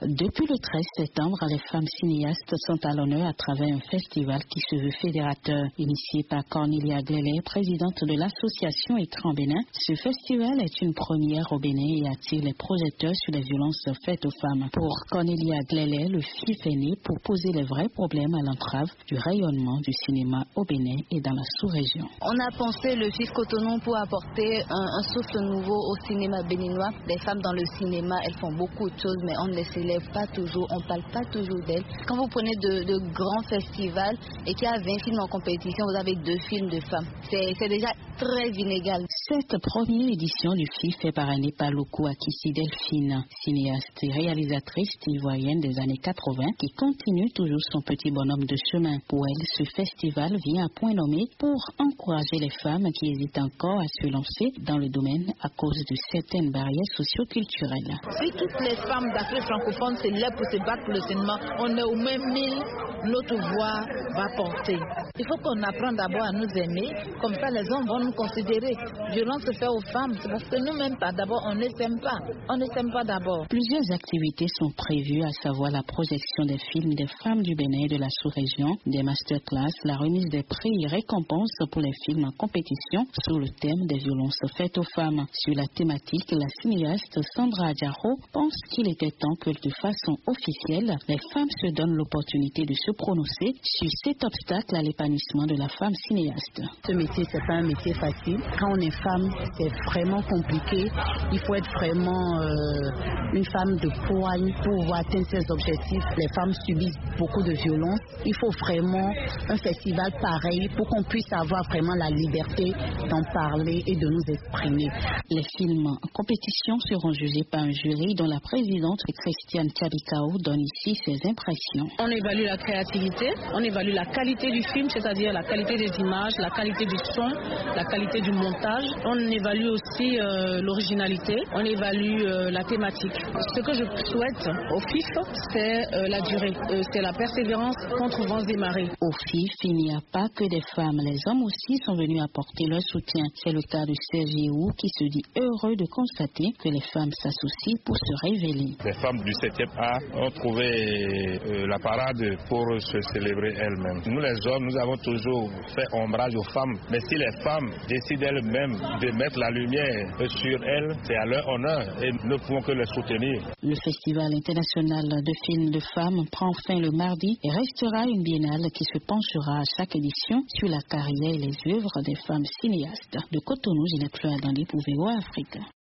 Depuis le 13 septembre, les femmes cinéastes sont à l'honneur à travers un festival qui se veut fédérateur. Initié par Cornelia Glélé, présidente de l'association Écran Bénin, ce festival est une première au Bénin et attire les projecteurs sur les violences faites aux femmes. Pour Cornelia Glélé, le FIF est né pour poser les vrais problèmes à l'entrave du rayonnement du cinéma au Bénin et dans la sous-région. On a pensé le FIF Cotonou pour apporter un souffle nouveau au cinéma béninois. Les femmes dans le cinéma, elles font beaucoup de choses, mais on ne les célèbre pas toujours, on ne parle pas toujours d'elles. Quand vous prenez de grands festivals et qu'il y a 20 films en compétition, vous avez 2 films de femmes. C'est déjà très inégal. Cette première édition du FIF est parrainée par Loko Akissi Delphine, cinéaste et réalisatrice ivoirienne des années 80 qui continue toujours son petit bonhomme de chemin. Pour elle, ce festival vient à point nommé pour encourager les femmes qui hésitent encore à se lancer dans le domaine à cause de certaines barrières socio-culturelles. Si toutes les femmes d'Afrique francophone se lèvent pour se battre pour le cinéma, on est au même 1000, notre voix va porter. Il faut qu'on apprenne d'abord à nous aimer, comme ça les hommes vont nous considérer. Violence se fait aux femmes, c'est parce que nous-mêmes d'abord on ne s'aime pas. On ne s'aime pas d'abord. Plusieurs activités sont prévues, à savoir la projection des films des femmes du Bénin et de la sous-région, des masterclass, la remise des prix et récompenses pour les films en compétition sous le thème des violences faites aux femmes. Sur la thématique, la cinéaste Sandra Adjaro pense qu'il était temps que de façon officielle, les femmes se donnent l'opportunité de se prononcer sur cet obstacle à l'épanouissement de la femme cinéaste. Ce métier, c'est pas un métier facile. Quand on est femme, c'est vraiment compliqué. Il faut être vraiment une femme de poigne pour pouvoir atteindre ses objectifs. Les femmes subissent beaucoup de violences. Il faut vraiment un festival pareil pour qu'on puisse avoir vraiment la liberté d'en parler et de nous exprimer. Les films en compétition seront jugés par un jury dont la présidente Christiane Tchabikao donne ici ses impressions. On évalue la créativité, on évalue la qualité du film, c'est-à-dire la qualité des images, la qualité du son, la qualité du montage. On évalue aussi l'originalité, on évalue la thématique. Ce que je souhaite au FIF, c'est la durée, c'est la persévérance contre vents et marées. Au FIF, il n'y a pas que des femmes, les hommes aussi sont venus apporter leur soutien. C'est le cas de Sergi Wu qui se dit heureux de constater que les femmes s'associent pour se révéler. Les femmes du 7e A ont trouvé la parade pour se célébrer elles-mêmes. Nous les hommes, nous avons toujours fait ombrage aux femmes, mais si les femmes décident elles-mêmes de mettre la lumière sur elles, c'est à leur honneur et nous ne pouvons que les soutenir. Le Festival international de films de femmes prend fin le mardi et restera une biennale qui se penchera à chaque édition sur la carrière et les œuvres des femmes cinéastes. De Cotonou, Ginette Fleur dans les pour VOA Afrique.